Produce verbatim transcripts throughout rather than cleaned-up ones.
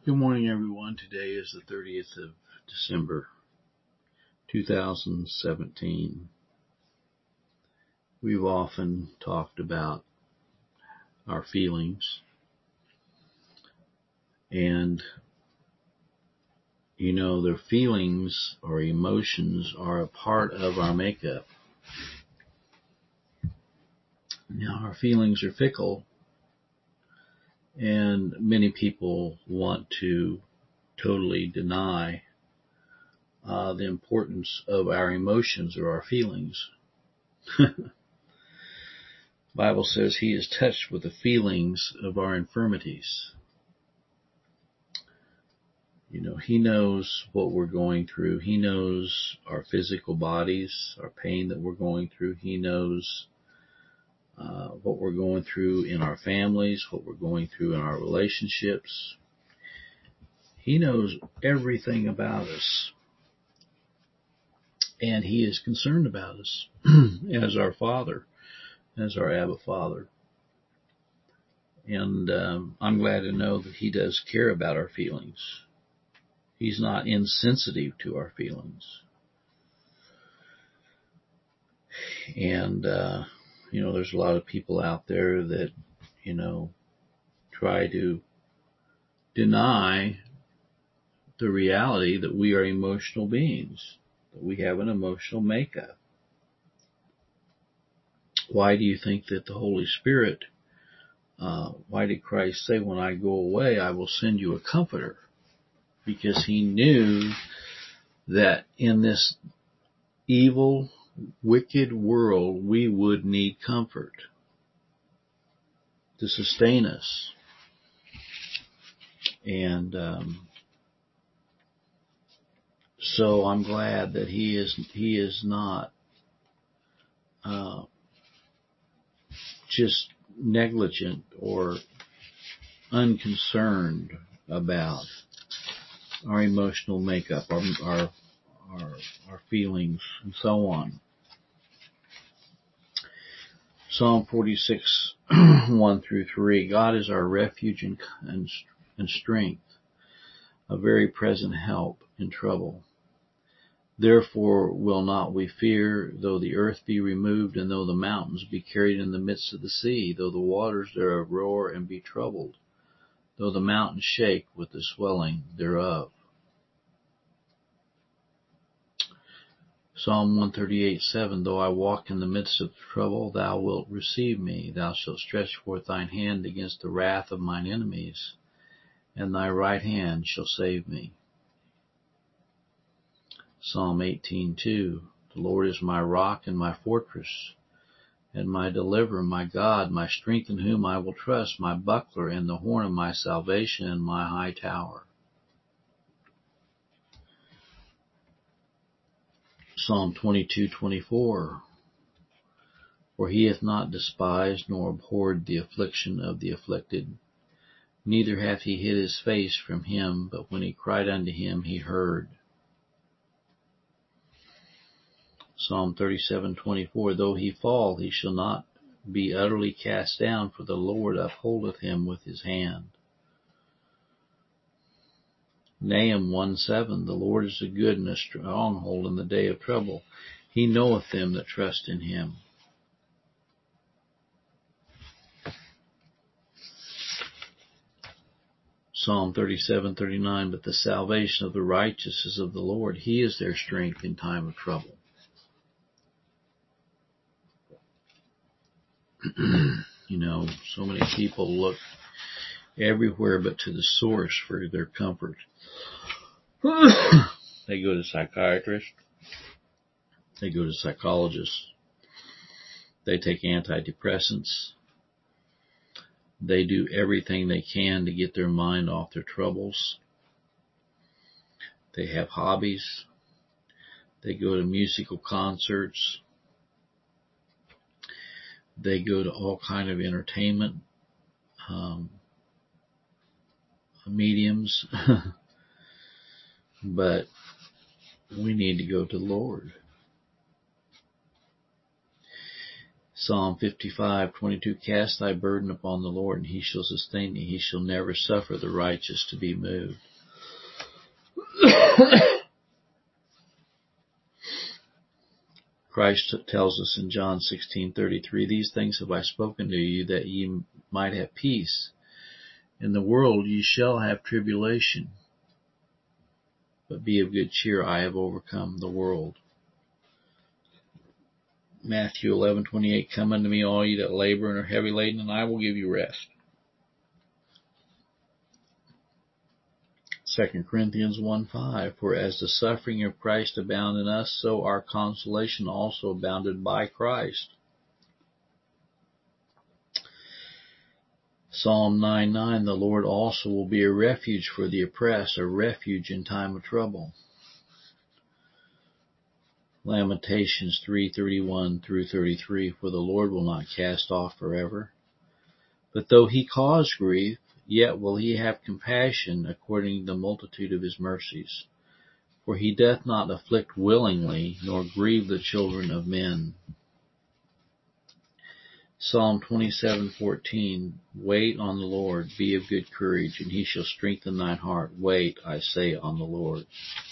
Good morning, everyone. Today is the thirtieth of December, two thousand seventeen. We've often talked about our feelings, and you know, their feelings or emotions are a part of our makeup. Now, our feelings are fickle, and many people want to totally deny uh, the importance of our emotions or our feelings. The Bible says He is touched with the feelings of our infirmities. You know, He knows what we're going through. He knows our physical bodies, our pain that we're going through. He knows uh, what we're going through in our families, what we're going through in our relationships. He knows everything about us. And He is concerned about us as our Father, as our Abba Father. And um, I'm glad to know that He does care about our feelings. He's not insensitive to our feelings. And, uh, you know, there's a lot of people out there that, you know, try to deny the reality that we are emotional beings, that we have an emotional makeup. Why do you think that the Holy Spirit, uh, why did Christ say, when I go away, I will send you a comforter? Because He knew that in this evil, wicked world, we would need comfort to sustain us. And um, so I'm glad that He is He is not uh, just negligent or unconcerned about our emotional makeup, our our our, our feelings, and so on. Psalm forty-six, one through three. God is our refuge and, and, and strength, a very present help in trouble. Therefore will not we fear, though the earth be removed, and though the mountains be carried in the midst of the sea, though the waters thereof roar and be troubled, though the mountains shake with the swelling thereof. Psalm one thirty-eight, seven. Though I walk in the midst of trouble, thou wilt receive me. Thou shalt stretch forth thine hand against the wrath of mine enemies, and thy right hand shall save me. Psalm eighteen, two. The Lord is my rock and my fortress, and my deliverer, my God, my strength in whom I will trust, my buckler and the horn of my salvation and my high tower. Psalm twenty-two, twenty-four. For He hath not despised nor abhorred the affliction of the afflicted, neither hath He hid His face from him, but when he cried unto Him, He heard. Psalm thirty-seven, twenty-four. Though he fall, he shall not be utterly cast down, for the Lord upholdeth him with His hand. Nahum one, seven. The Lord is a good and a stronghold in the day of trouble. He knoweth them that trust in Him. Psalm thirty-seven, thirty-nine. But the salvation of the righteous is of the Lord. He is their strength in time of trouble. You know, so many people look everywhere but to the source for their comfort. They go to psychiatrists. They go to psychologists. They take antidepressants. They do everything they can to get their mind off their troubles. They have hobbies. They go to musical concerts. They go to all kind of entertainment um, mediums. But we need to go to the Lord. Psalm fifty-five twenty-two, cast thy burden upon the Lord, and he shall sustain thee. He shall never suffer the righteous to be moved. Christ tells us in John sixteen thirty-three, these things have I spoken to you, that ye might have peace. In the world ye shall have tribulation, but be of good cheer, I have overcome the world. Matthew eleven twenty-eight, come unto me, all ye that labor and are heavy laden, and I will give you rest. Second Corinthians one five, for as the suffering of Christ abound in us, so our consolation also abounded by Christ. Psalm nine nine, the Lord also will be a refuge for the oppressed, a refuge in time of trouble. Lamentations three thirty-one through thirty-three, for the Lord will not cast off forever. But though he cause grief, yet will he have compassion according to the multitude of his mercies. For he doth not afflict willingly, nor grieve the children of men. Psalm twenty-seven fourteen, wait on the Lord, be of good courage, and he shall strengthen thine heart. Wait, I say, on the Lord.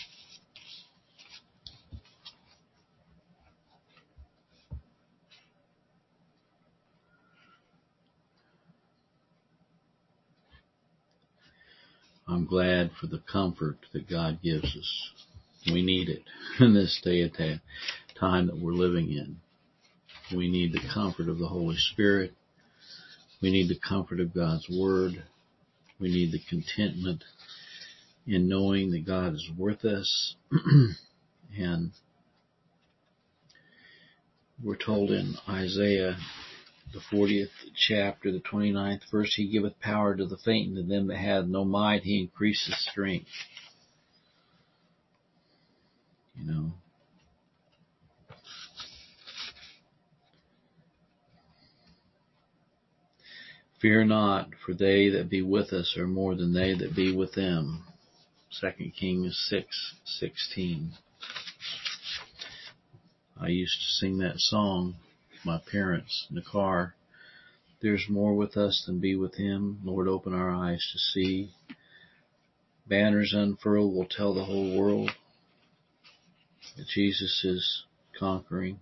I'm glad for the comfort that God gives us. We need it in this day and time that we're living in. We need the comfort of the Holy Spirit. We need the comfort of God's Word. We need the contentment in knowing that God is with us. And we're told in Isaiah, the fortieth chapter, the twenty-ninth verse, he giveth power to the faint, and to them that have no might he increaseth strength. You know. Fear not, for they that be with us are more than they that be with them. Second Kings six sixteen. I used to sing that song with my parents in the car. There's more with us than be with him. Lord, open our eyes to see. Banners unfurled will tell the whole world that Jesus is conquering.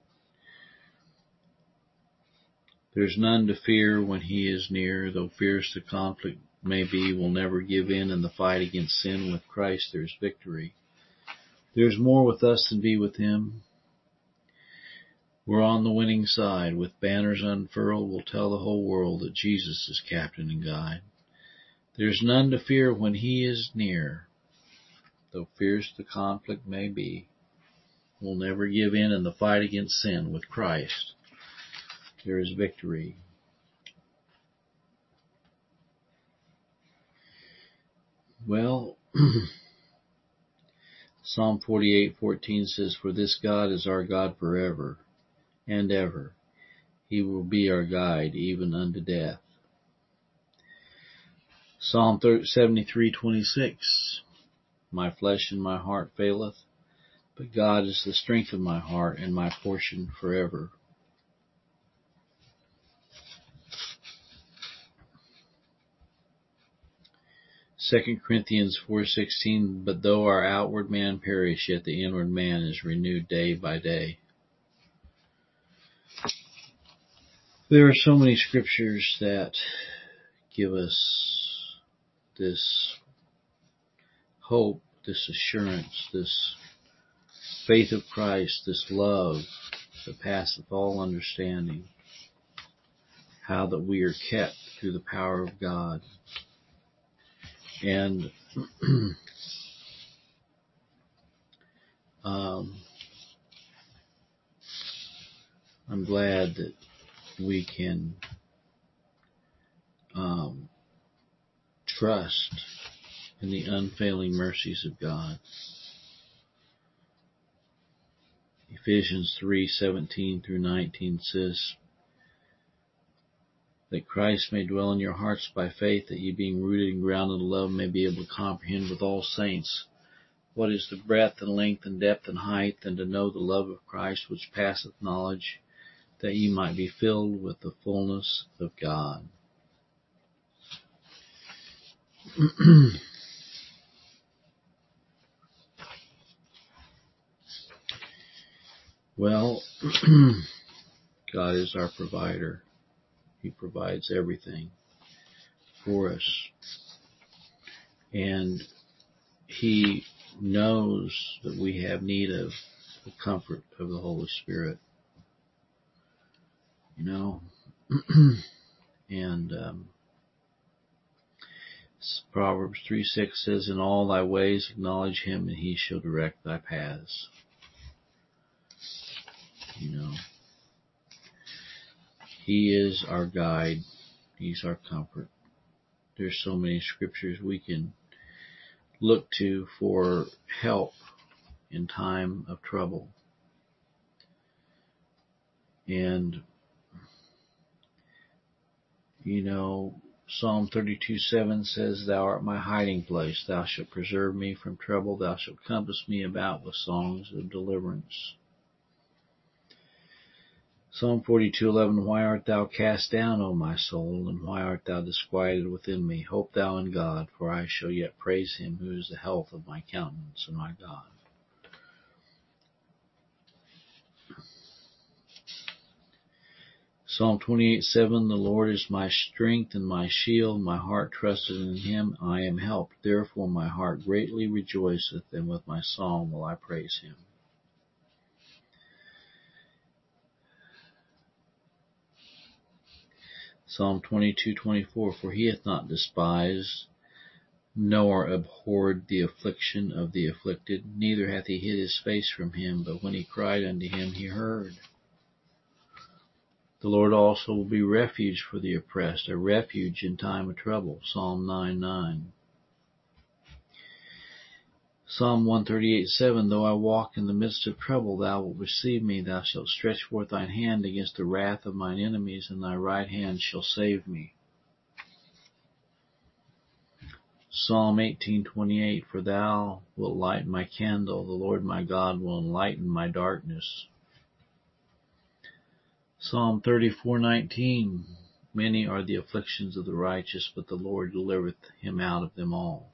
There's none to fear when he is near, though fierce the conflict may be, will never give in in the fight against sin. With Christ there's victory. There's more with us than be with him. We're on the winning side. With banners unfurled, we'll tell the whole world that Jesus is captain and guide. There's none to fear when he is near, though fierce the conflict may be. We'll never give in in the fight against sin. With Christ there is victory. Well, Psalm forty-eight fourteen says, for this God is our God forever and ever. He will be our guide even unto death. Psalm seventy-three twenty-six, my flesh and my heart faileth, but God is the strength of my heart and my portion forever. Second Corinthians four sixteen, but though our outward man perish, yet the inward man is renewed day by day. There are so many scriptures that give us this hope, this assurance, this faith of Christ, this love that passeth all understanding. How that we are kept through the power of God. And um, I'm glad that we can um, trust in the unfailing mercies of God. Ephesians three seventeen through nineteen says, that Christ may dwell in your hearts by faith, that ye being rooted and grounded in love may be able to comprehend with all saints what is the breadth and length and depth and height, and to know the love of Christ which passeth knowledge, that ye might be filled with the fullness of God. Well, God is our provider. He provides everything for us. And He knows that we have need of the comfort of the Holy Spirit. You know, and um, Proverbs three six says, in all thy ways acknowledge Him, and He shall direct thy paths. You know, He is our guide. He's our comfort. There's so many scriptures we can look to for help in time of trouble. And, you know, Psalm thirty-two seven says, thou art my hiding place. Thou shalt preserve me from trouble. Thou shalt compass me about with songs of deliverance. Psalm forty-two eleven, why art thou cast down, O my soul, and why art thou disquieted within me? Hope thou in God, for I shall yet praise Him, who is the health of my countenance and my God. Psalm twenty-eight seven, the Lord is my strength and my shield. My heart trusted in Him. I am helped. Therefore my heart greatly rejoiceth, and with my song will I praise Him. Psalm twenty-two twenty-four, for He hath not despised, nor abhorred the affliction of the afflicted, neither hath He hid His face from him, but when he cried unto Him, He heard. The Lord also will be refuge for the oppressed, a refuge in time of trouble. Psalm nine nine. Psalm one thirty-eight seven, though I walk in the midst of trouble, thou wilt receive me. Thou shalt stretch forth thine hand against the wrath of mine enemies, and thy right hand shall save me. Psalm eighteen twenty-eight, for thou wilt light my candle. The Lord my God will enlighten my darkness. Psalm thirty-four nineteen, many are the afflictions of the righteous, but the Lord delivereth him out of them all.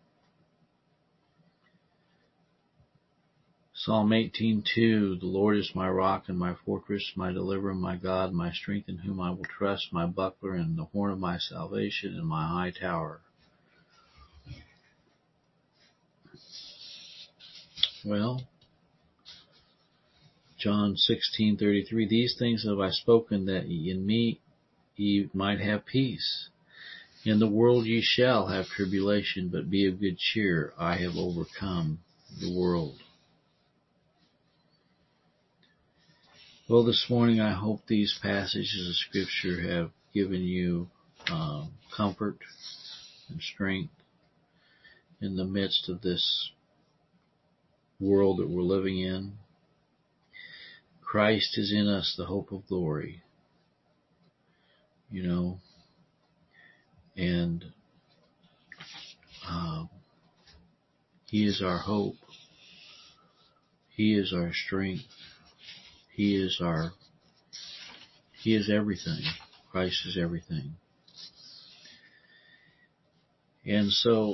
Psalm eighteen two, the Lord is my rock and my fortress, my deliverer, my God, my strength, in whom I will trust, my buckler and the horn of my salvation, and my high tower. Well, John sixteen thirty-three, these things have I spoken, that in me ye might have peace. In the world ye shall have tribulation, but be of good cheer. I have overcome the world. Well, this morning I hope these passages of Scripture have given you uh, comfort and strength in the midst of this world that we're living in. Christ is in us, the hope of glory, you know, and um, He is our hope. He is our strength. He is our, He is everything. Christ is everything. And so,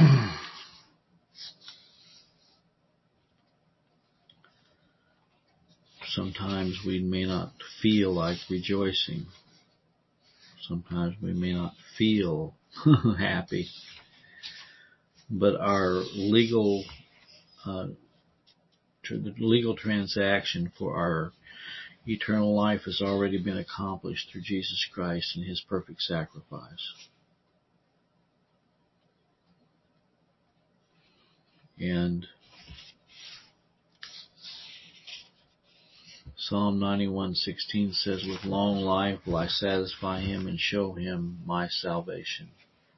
sometimes we may not feel like rejoicing. Sometimes we may not feel happy. But our legal, uh, tr- the legal transaction for our eternal life has already been accomplished through Jesus Christ and His perfect sacrifice. And Psalm ninety-one sixteen says, with long life will I satisfy him and show him my salvation.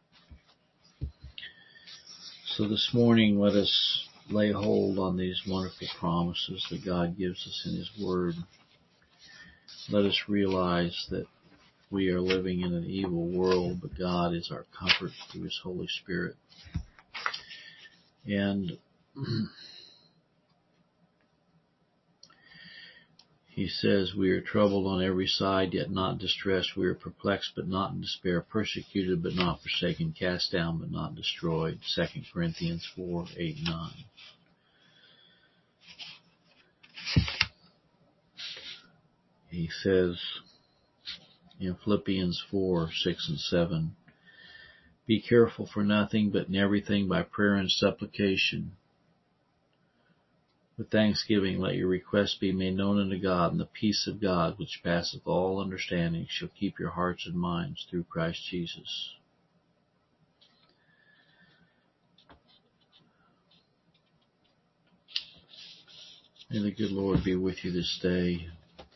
So this morning, let us lay hold on these wonderful promises that God gives us in His Word. Let us realize that we are living in an evil world, but God is our comfort through His Holy Spirit. And He says, we are troubled on every side, yet not distressed. We are perplexed, but not in despair. Persecuted, but not forsaken. Cast down, but not destroyed. Second Corinthians four, eight, nine. He says in Philippians four, six, and seven, be careful for nothing, but in everything by prayer and supplication. With thanksgiving, let your requests be made known unto God, and the peace of God, which passeth all understanding, shall keep your hearts and minds through Christ Jesus. May the good Lord be with you this day,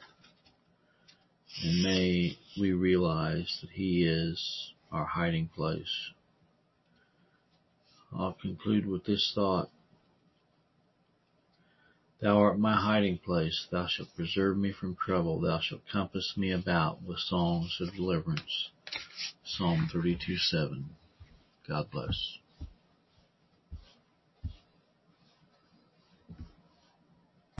and may we realize that He is our hiding place. I'll conclude with this thought. Thou art my hiding place. Thou shalt preserve me from trouble. Thou shalt compass me about with songs of deliverance. Psalm thirty-two, seven. God bless.